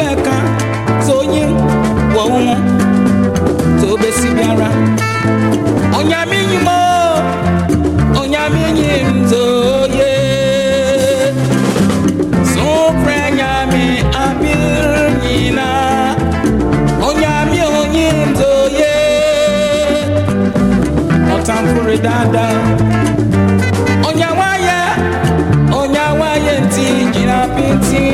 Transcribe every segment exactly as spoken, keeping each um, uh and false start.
beka zonye wo to besi biara onyame nyimo onyame nyim zoye so prenyame abirnyina onyame onyim zoye otampure dada onyawaye onyawaye nti jina pinti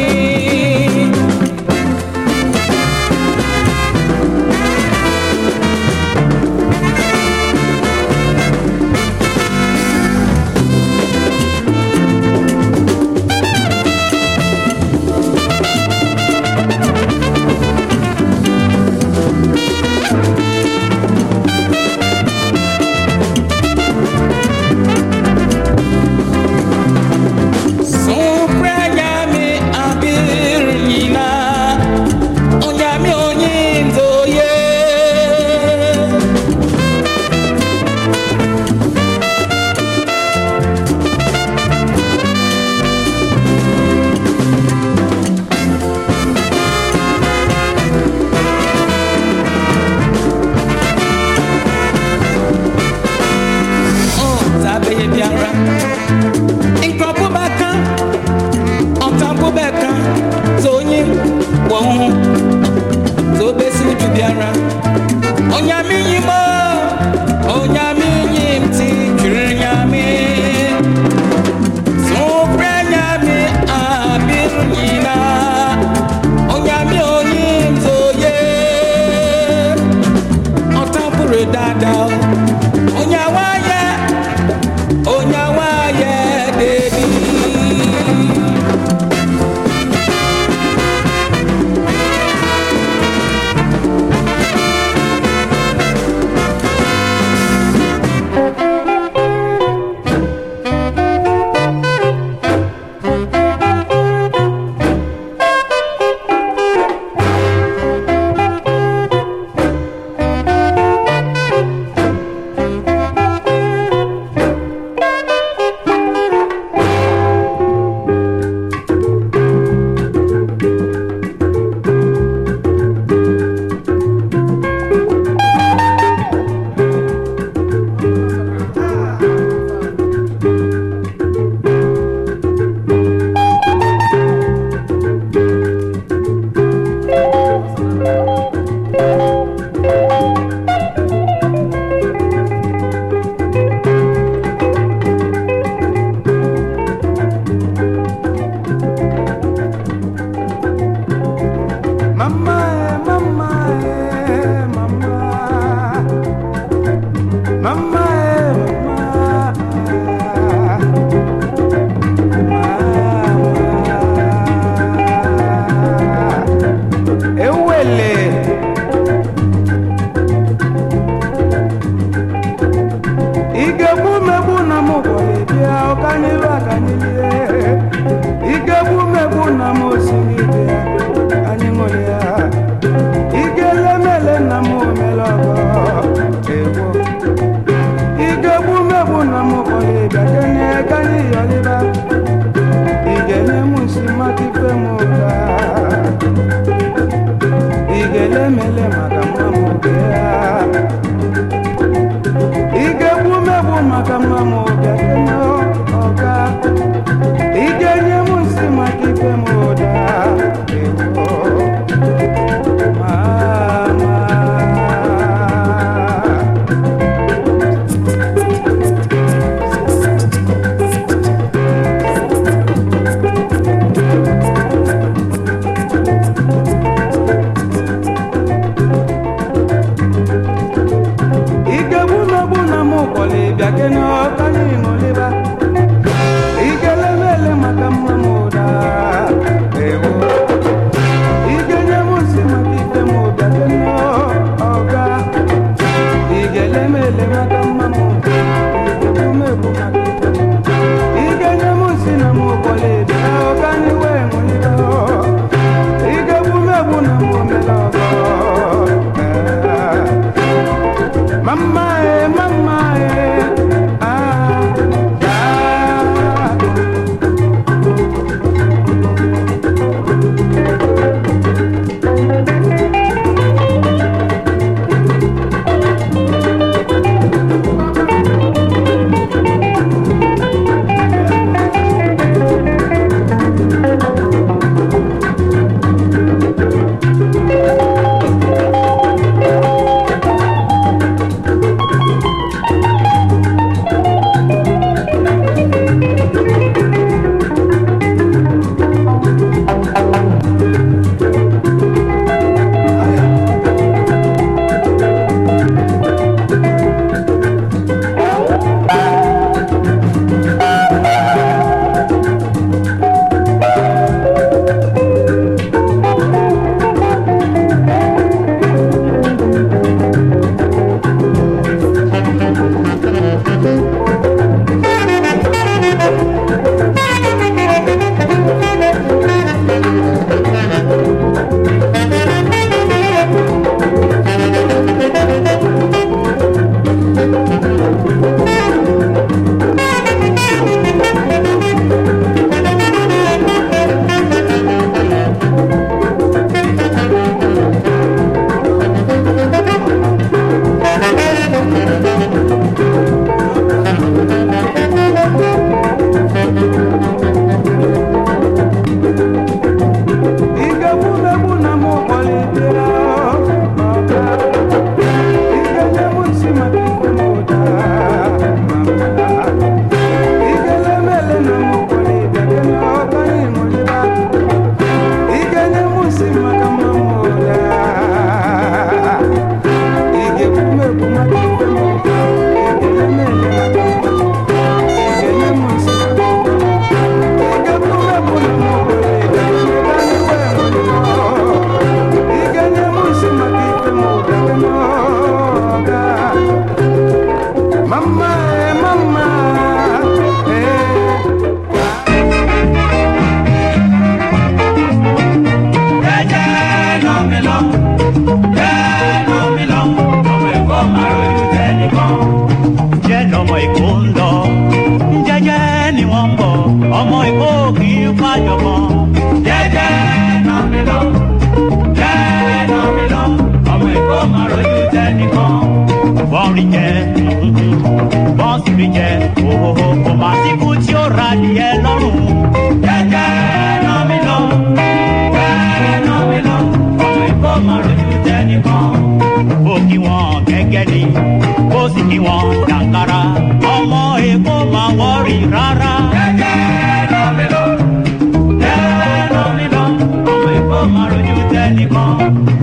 adìẹ lọ́rùn. Jẹ́jẹ́ náà mi lọ, jẹ́jẹ́ náà mi lọ, ọmọ Èkó máa rojú tẹnìkan. Ó kí wọn gẹ́gẹ́ ni, ó sì kí wọn jàǹkàrà, ọmọ Èkó máa wọ́rì rárá. Jẹ́jẹ́ náà mi lọ, jẹ́jẹ́ náà mi lọ, ọmọ Èkó máa rojú tẹnìkan.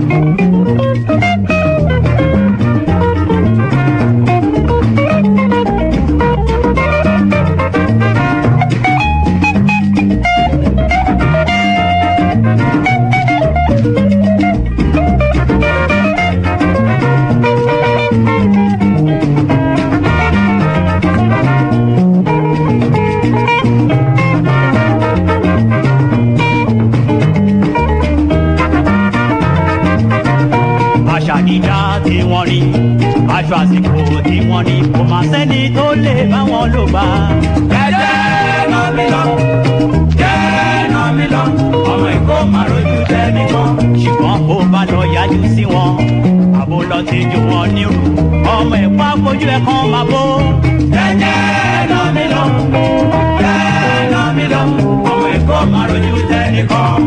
Aṣọ àsìkò tí wọ́n ní kò máa sẹ́ni tó lè bá wọn lò bá. Jẹ́jẹ́ náà mi lọ, jẹ́jẹ́ náà mi lọ, ọmọ Èkó máa rojú tẹ́nìkan. Ṣùgbọ́n ó bá lọ yájú sí wọn, àbò lọ ti jù wọn nírú. Ọmọ Èkó àfojú ẹ̀ kan máa bó. Jẹ́jẹ́ náà mi lọ, jẹ́jẹ́ náà mi lọ, ọmọ Èkó máa rojú tẹ́nìkan.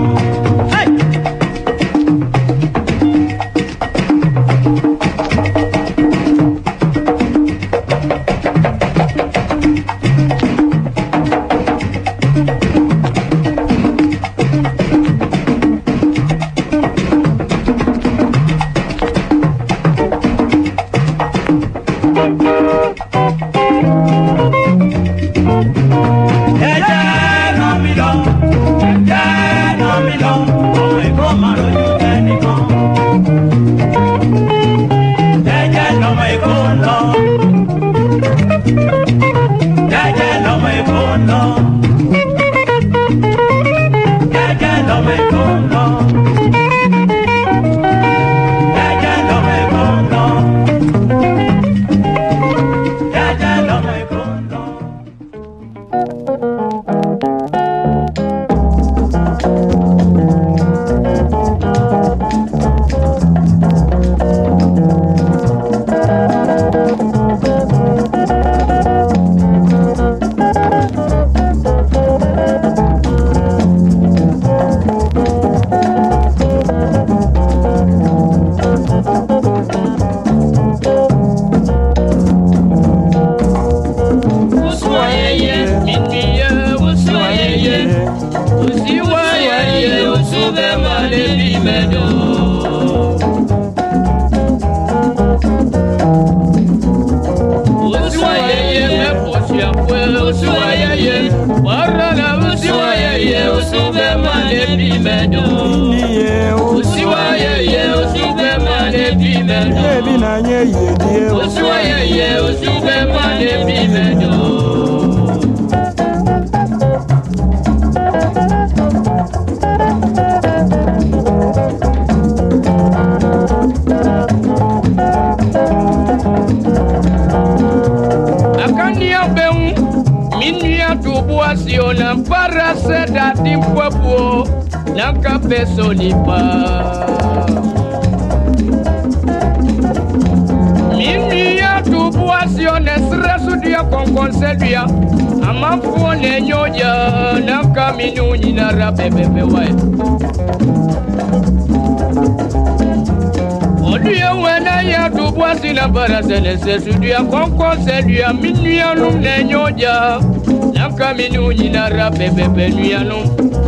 Sesudia konko seduya minuyanum nenyoja Naka minu nyinara pepe penuyanum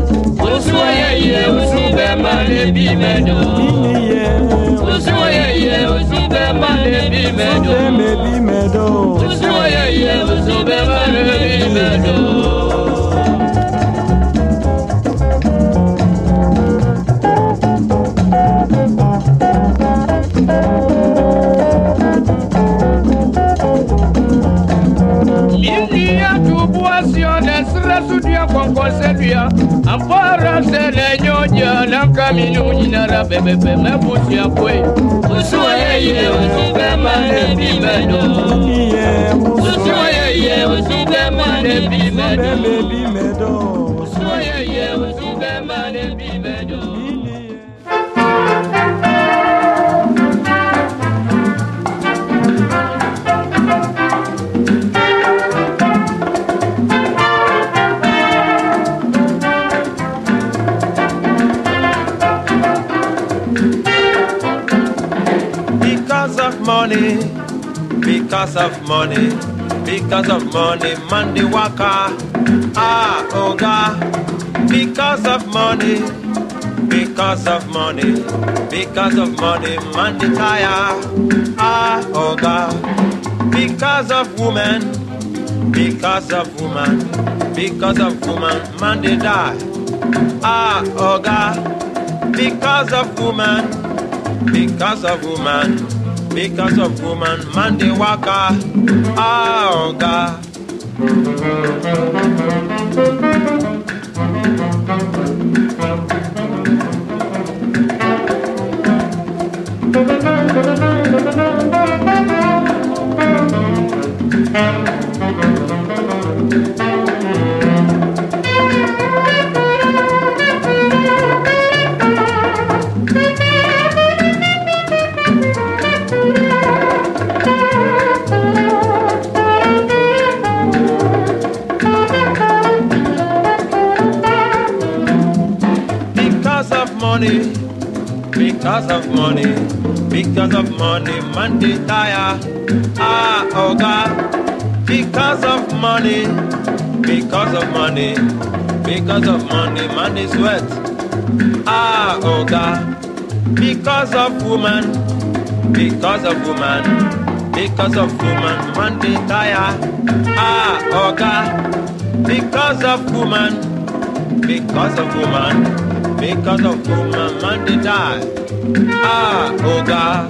Usuwaye ye usube male bimedo Usuwaye ye usube male bimedo Usuwaye ye usube male bimedo Ampara sele nyoja na kaminu nyinara bebe bebe mebusi ya kwe Usuwaye ye usube mane bimedo Usuwaye ye usube mane bimedo Usuwaye ye usube mane bimedo money, because of money, because of money, man the waka. Ah, oh God, because of money, because of money, because of money, man the tire. Ah, oh God, because of woman, because of woman, because of woman, man they die. Ah, oh God, because of woman, because of woman, because of woman, man they waka. Ah, oh God. Because of money, because of money, man they tire. Ah, oh God, because of money, because of money, because of money, man they sweat. Ah, oh God, because of woman, because of woman, because of woman, man they tire. Ah, oh God, because of woman, because of woman. Because of woman, man, they die. Ah, oh God.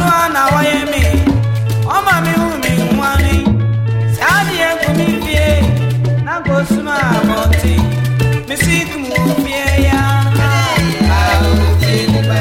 na wayemi oma mi hu mi nwani sadi e ku mi fie na go suma monti mi sik mu fie ya ah fie ni ba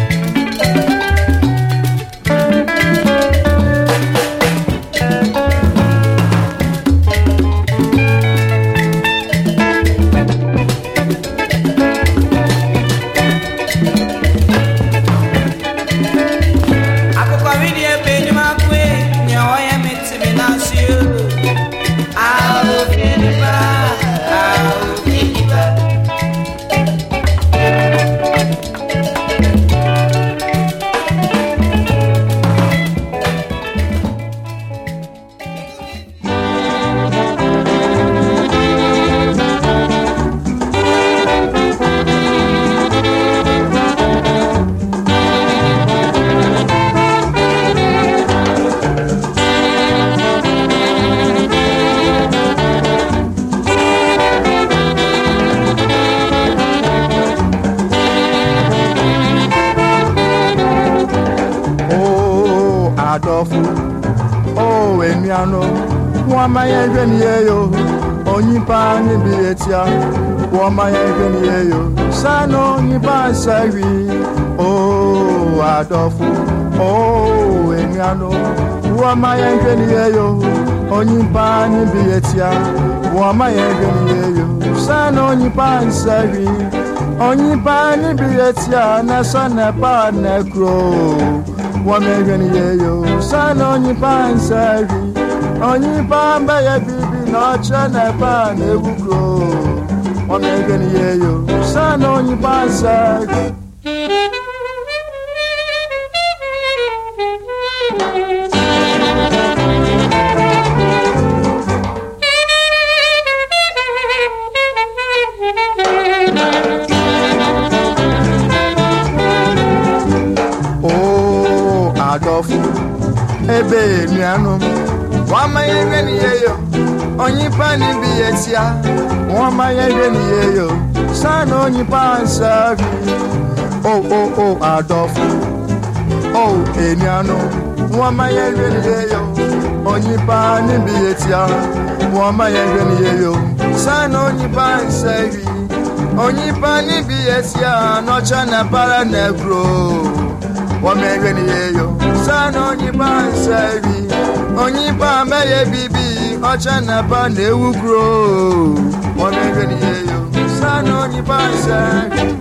Oh, Emiano, Wama Yenyo, Onipa Nibiatia, Wama Yenyo, Sano Nipa Sari, Oh, Adolfo, Oh, Emiano, Wama Yenyo, Onipa Nibiatia, Wama Yenyo, Sano Nipa Sari, Onipa Nibiatia, Nasana Pa Necro. Woman, yo, son on your pansari, on your bamba, ya baby, not China pan, it will grow. Woman, yo, son on your pansari. Ebe miano wama yegeni yeyo onyipa ni bietia wama yegeni yeyo sana onyipa ansavi oh oh oh Adolfo oh emiano wama yegeni yeyo onyipa ni bietia wama yegeni yeyo sana onyipa ansavi onyipa ni bietia no chana para negro Wamegeni yeyo, sana onyipa nsari, onyipa meye bibi, ochana pa ne ugro. Wamegeni yeyo, sana onyipa nsari.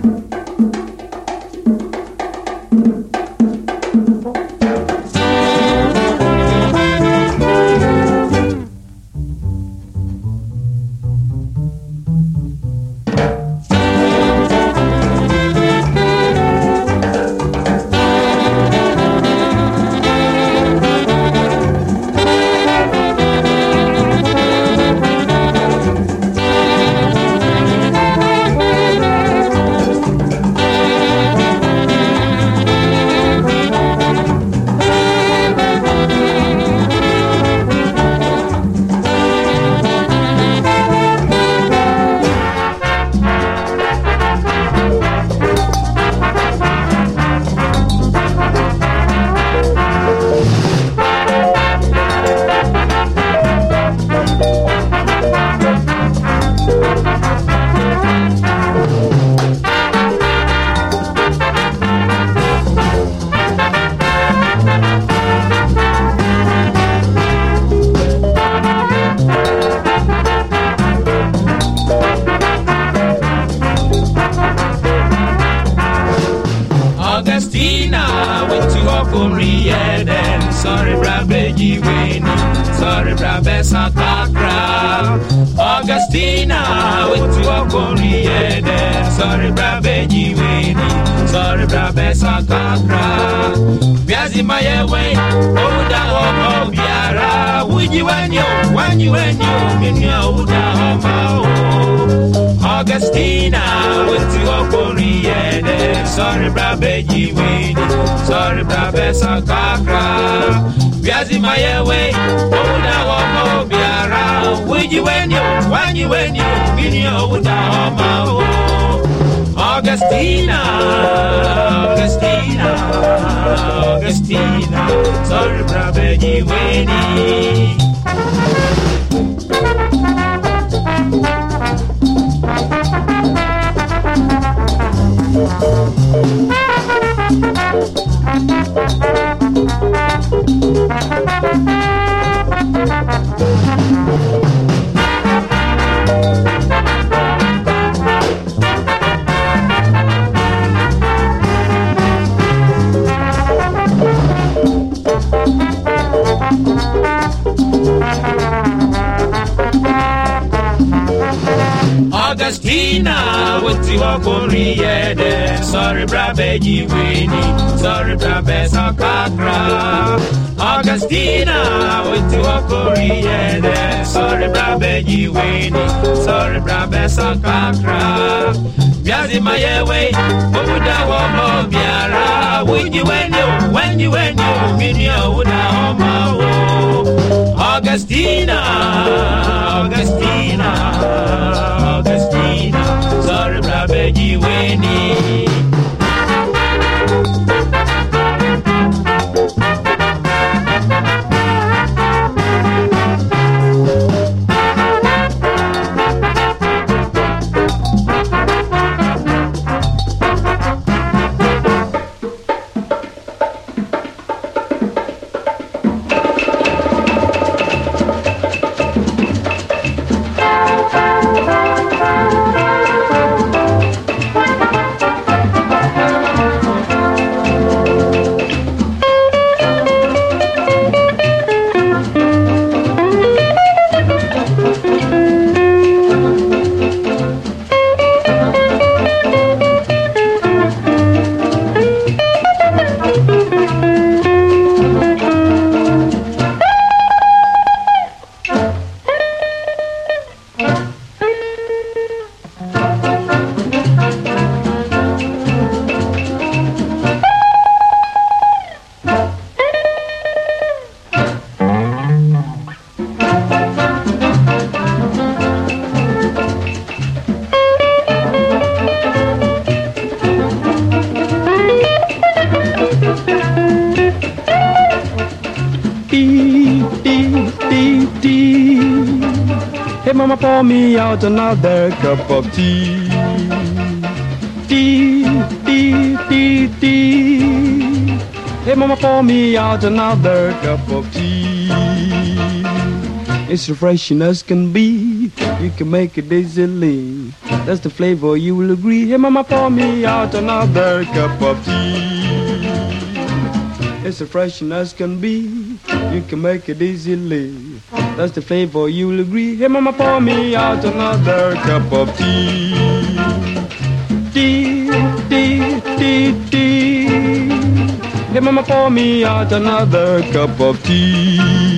Sorry, Brabeji Winnie. Sorry, Brabessa Kakra. Augustina, with you are Korean. Sorry, Brabeji Winnie. Sorry, Brabessa Kakra. Biazi my way. Oh, da homo biara. Would you when you, when you, when you, when you, da homo. Augustina, with you are Korean. Sorry, Brabeji Winnie. Sorry, Brabessa Kakra. Biazi my way. Oh, da homo biara. Would you when you, when you, when you, when you, da homo. Augustina, Augustina, Augustina, sorry, brother, you winning. Augustina, what you are going to sorry, brother, you winning. Sorry, brother, Sakakra. Augustina, what you are going to sorry, brother, you winning. Sorry, brother, Sakakra. Biazi my way, what would I want more Biara? When you when you when you when you when you would I Augustina, Augustina, Augustina, sorry, brother, you winning. Mama, pour me out another cup of tea. Tea, tea, tea, tea. Hey, Mama, pour me out another cup of tea. It's refreshing as can be. You can make it easily. That's the flavor, you will agree. Hey, Mama, pour me out another cup of tea. It's refreshing as can be. You can make it easily. That's the flavor, you'll agree. Hey, Mama, pour me out another cup of tea. Tea, tea, tea, tea. Hey, Mama, pour me out another cup of tea.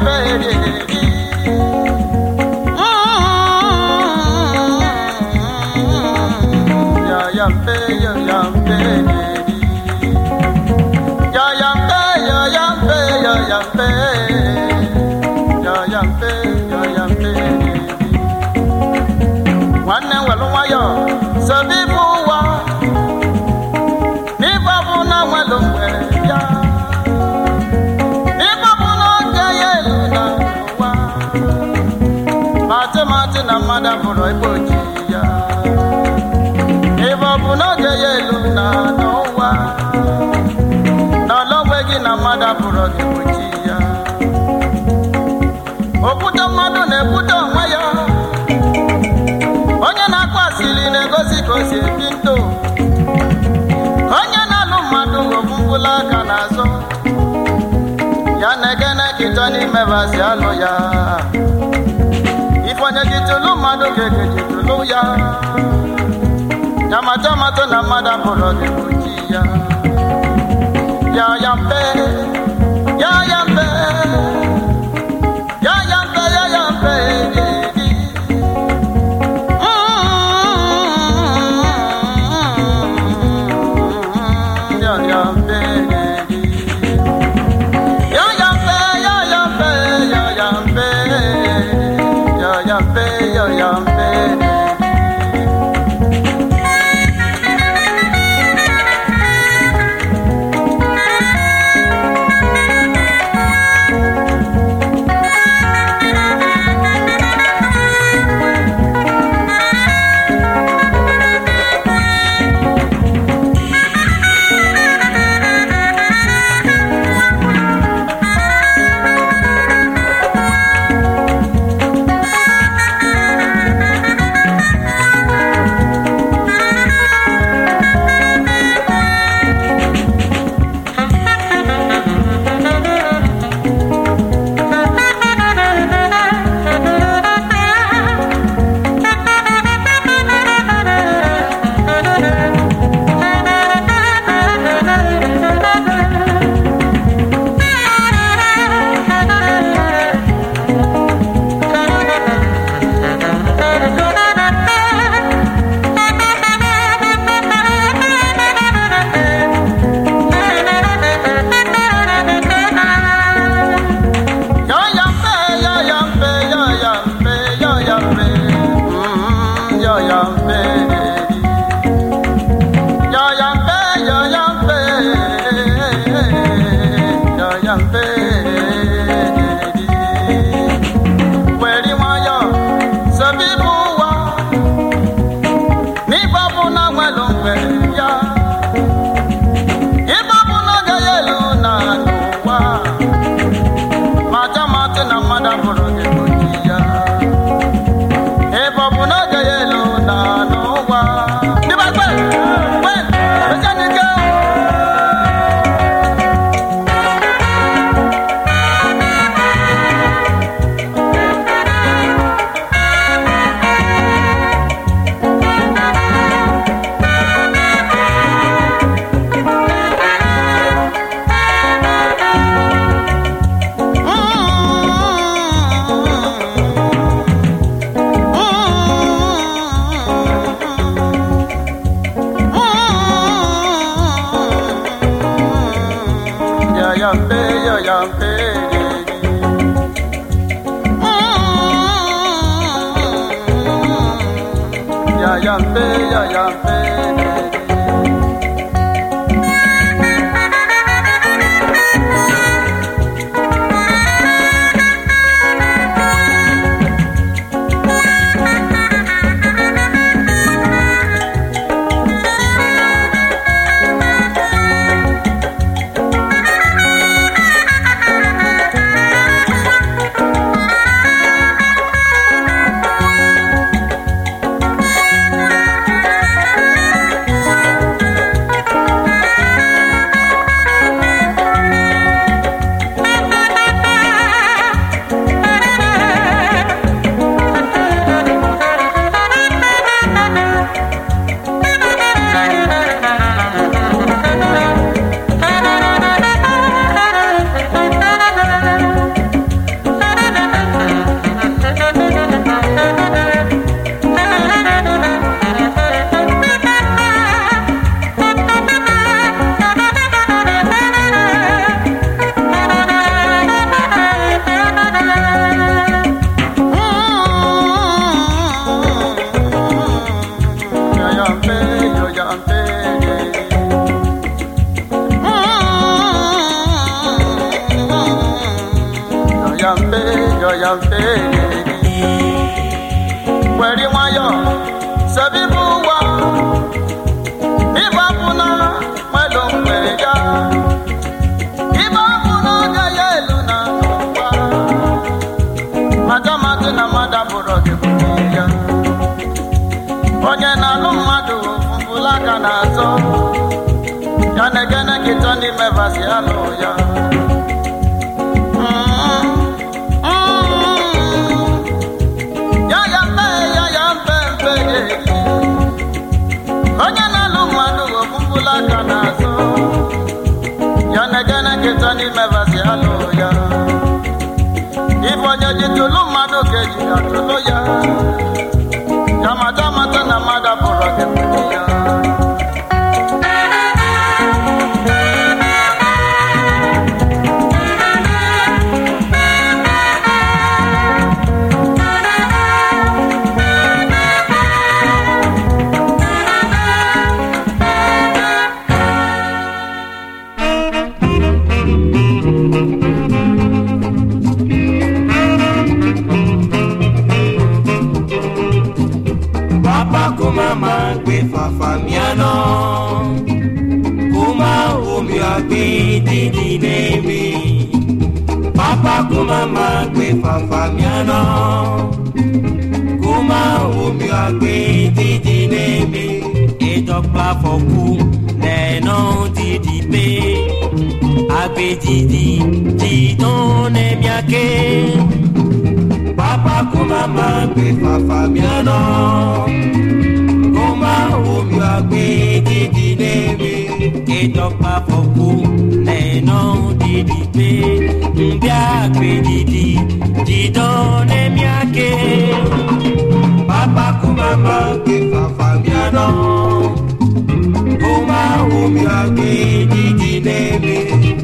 Thank you. yo yam fe where wa yo sabi buwa iba puna malo mweja iba puna ga yelu na wa madama na mada boro de buya onye na lu madu mbula kana so ya na gana kitani mevasi alo ya onye na-alụ mmadụ ofumbula ka na-azụ ya na-egene nkịta n'ime vasị alụ ya ife onye ji tụlụ mmadụ ka eji ya tụlụ ya ya mata mata na mmadụ bụrụ gị mmiri ya Mama gbe fafamiano kuma omi agbe didi nemi Papa kuma ma gbe fafamiano kuma omi agbe didi nemi Edokpa foku neno didi pe agbe didi didon nemi ake Papa kuma ma gbe fafamiano Oma omi agbe didi nemi Edokpa foku neno didi pe Mbi agbe didi didon nemi ake Papa kuma ma gbe fafamiano Oma omi agbe didi nemi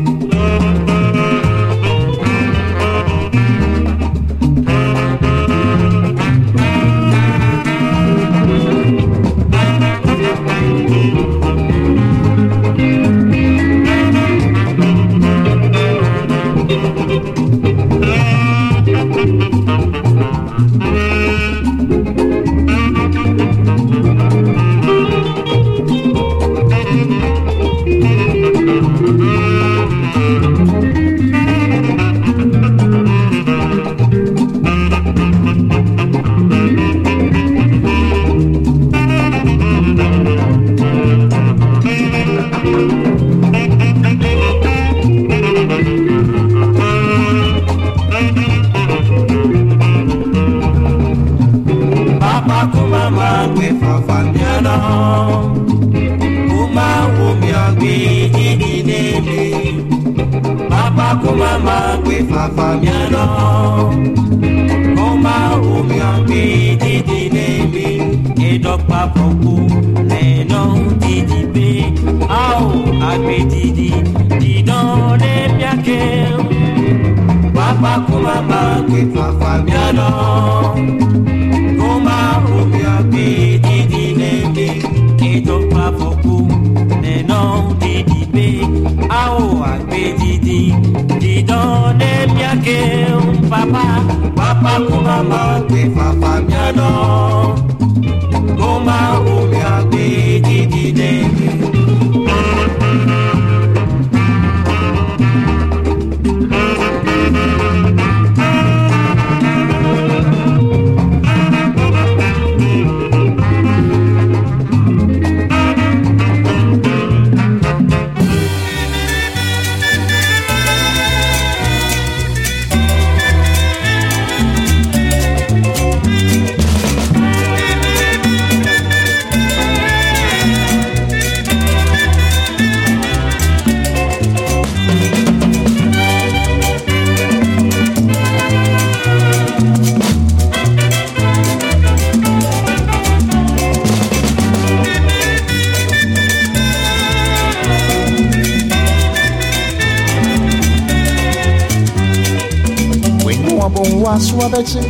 Swabete,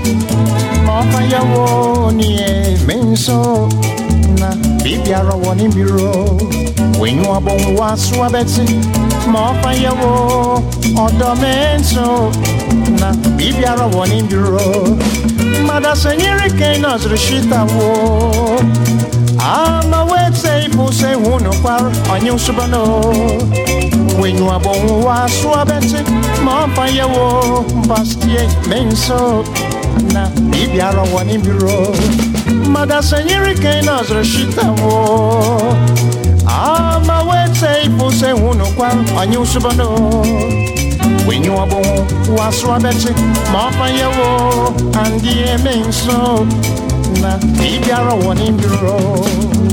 Mama Yawo, Nie, Menso, Na, Bibiara, one in bureau. When you are born, was Swabete, Mama Yawo, Odo Menso, na bibiara woni biro mada senyere ken azre shita wo ama wetse ipuse hunu kwar anyu subano wenyu abon wa swabete ma paye wo bastie menso na bibiara woni biro mada senyere ken azre shita wo ama wetse ipuse hunu kwar anyu subano wenyu abon wa swabete ma paye wo andie menso na bibiara woni biro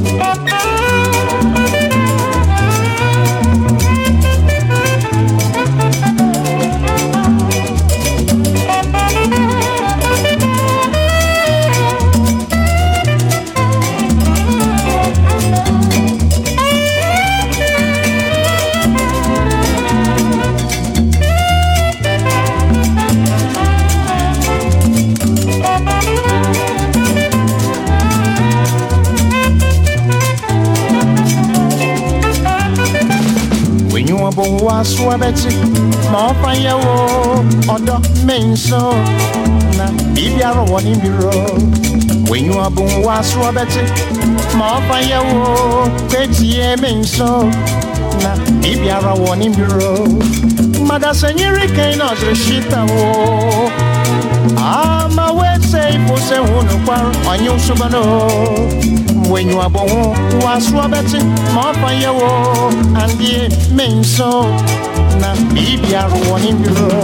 bon wa swabeti ma paye wo odo menso na bibiara woni biro wenyu abon wa swabeti ma paye wo petie menso na bibiara woni biro mada senyere ken azre shita wo ama wetse ipose hunu kwar anyu subano wenyu abon wa swabeti ma paye wo andie menso na bibiara woni biro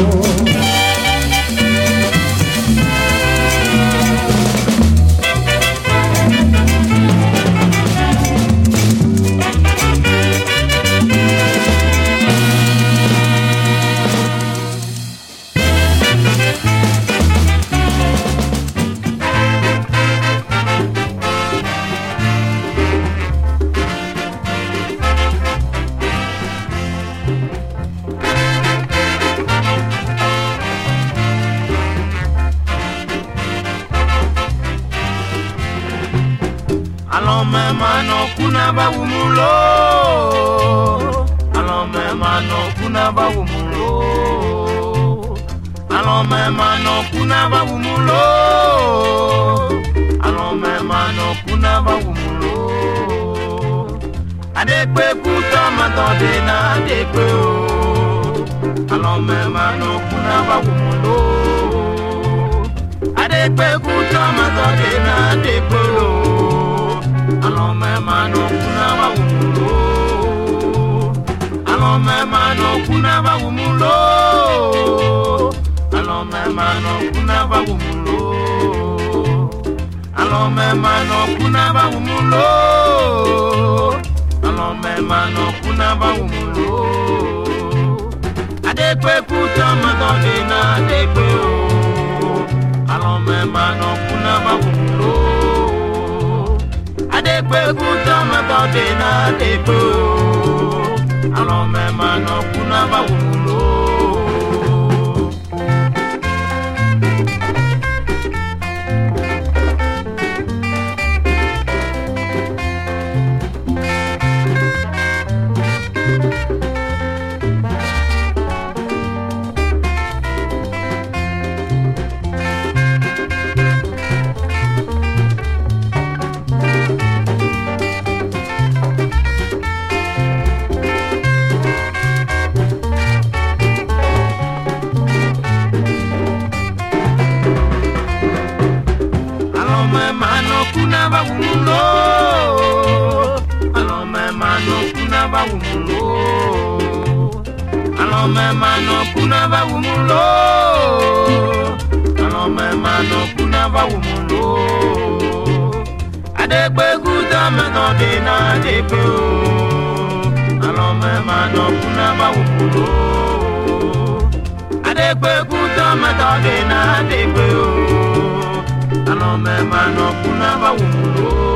kuna ba wumulo alo me mano kuna ba wumulo alo me mano kuna ba wumulo alo me mano kuna ba wumulo ade pe kuta matode na ade pe o alo me mano kuna ba wumulo ade pe kuta matode na ade pe o alo me mano kuna ba wumulo alo me mano kuna ba wumulo alo me mano kuna ba wumulo alo me mano kuna ba wumulo alo me mano kuna ba wumulo ade kwe kuta magode na ade kwe o alo me mano kuna ba wumulo ade kwe kuta magode na ade kwe o alo me mano kuna ba wumulo kuna ba wumulo alo me mano kuna ba wumulo alo me mano kuna ba wumulo alo me mano kuna ba wumulo ade gbe guda me no de na de pe o alo me mano kuna ba wumulo ade gbe guda me no de na de pe o alo me mano kuna ba wumulo